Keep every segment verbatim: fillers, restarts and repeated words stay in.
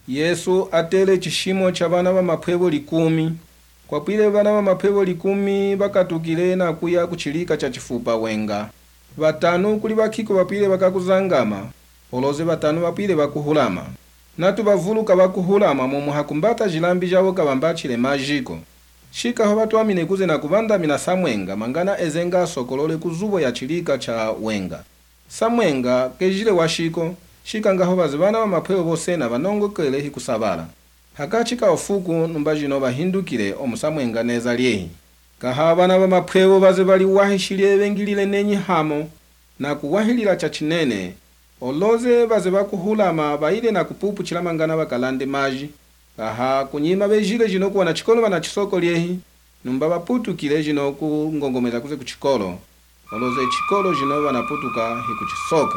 Yesu atele chishimo cha bana ba maphwebo likumi. Kwa pile bana ba maphwebo likumi bakatukile na kuya kuchilika cha chifupa wenga. Batanu kuli bakiko bapile bakakuzangama, oloze batanu bapile bakuhulama. Natu bavuluka bakuhulama momo hakumbata jilambi jabo kabambachile majiko. Shika ho batu amine kuze na kubanda mina samwenga mangana ezenga sokolole kuzubo ya chilika cha wenga. Samwenga kejile washiko, shika ngaho bazibana wa maphwebo bose na banongo kelehi kusabala. Hakachika ofuku numbajino bahindukile omusamwenga neza liehi. Kaha bana ba maphwebo baze bali wahishile bengilile nenyi hamo na kuwahilila cha chinene. Oloze baze bakuhulama baile na kupupu chilamangana bakalande maji. Kaha kunyima bejile jino kuwa na chikolo bana chisoko liehi. Numba baputukile jino ku ngongomeza kuze kuchikolo. Oloze chikolo jino bana putuka hiku chisoka.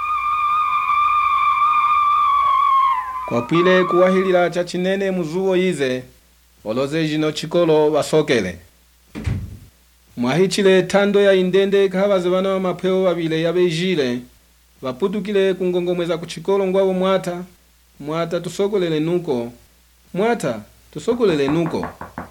Kwa pile kuwahilila cha chinene muzuo ize. Oloze jino chikolo basokele. Mwahichile tando ya indende kahabaze bana wa maphwebo babile yabejile. Baputukile kungongomeza kuchikolo ngwabo mwata. Mwata tusokolele nuko. Mwata tusokolele nuko.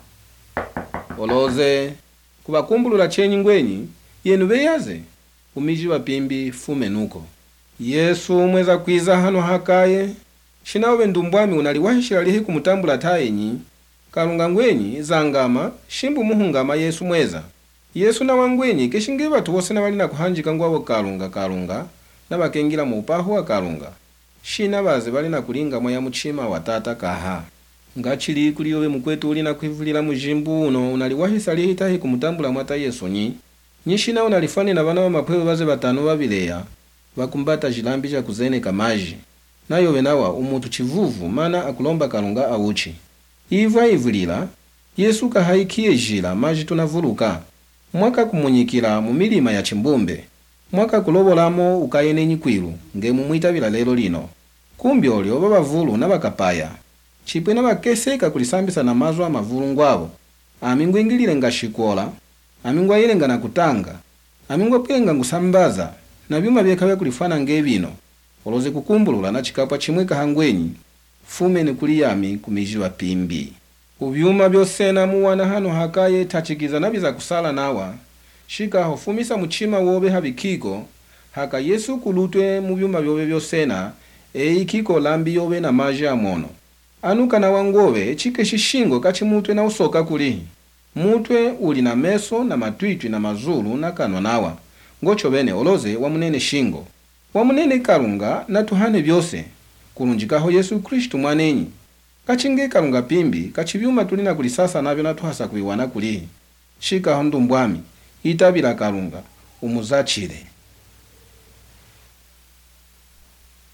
Oloze kubakumbulula chenyi ngwenyi yenu beyaze umiji bapimbi fume nuko. Yesu mweza kwiza hano hakaye. Shinawe ndumbwami unaliwahishila lihi kumutambula taenyi. Kalunga ngwenyi zangama shimbu muhungama Yesu mweza. Yesu na wangwenyi keshinge batu bose na bali na kuhanjika ngwabo kalunga kalunga na bakengila mu upahu wa kalunga. Shina baze bali na kulinga moya muchima wa tata kaha. Ngachili kuliyowe mukwetu uli na kuivulila mujimbu uno unaliwahisa lihitahi kumutambula mwata Yesu nyi. Nyishina unalifani na bana wa maphwebo baze batanu babileya bakumbata jilambi ja kuzene kamaji. Nayo wenawa umutu chivuvu mana akulomba kalunga awuchi. Iva ivulila Yesu kahaikie jila maji tunavuluka. Mwaka kumunyikila mu milima ya chimbumbe. Mwaka kulobolamo ukayene nyikwilu ngemu mwitabila lelo lino. Kumbi olyo babavulu na bakapaya. Chipwe na bakeseka kulisambisa na mazwa mavulu ngwabo. Amingwe ingilile nga shikola. Amingwa ile nga nakutanga. Amingwa pile nga ngusambaza. Na byuma byekawe kulifana ngebino. Oloze kukumbulula na chikapa chimwe kahangwenyi. Fume ni kuliyami kumijiwa pimbi. Ubyuma byosena muwana hano hakaye tachikiza nabiza kusala nawa. Shika hofumisa muchima wobe habikiko. Haka Yesu kulutwe mubyuma byobe byosena. E kiko lambi yobe na maji amono. Anuka na wangobe chike shishingo kachimutwe na usoka kulihi. Mutwe uli na meso na matwitwi na mazulu na kanwa nawa. Ngocho bene oloze wamunene shingo. Wamunene kalunga na tuhane byose. Kulunjikaho Yesu Kristu mwanenyi. Kachinge kalunga pimbi, kachibyuma tulina kulisasa nabyo natuhasa kuiwana kulihi. Shika hondu mbwami, itabila kalunga, umuzachile.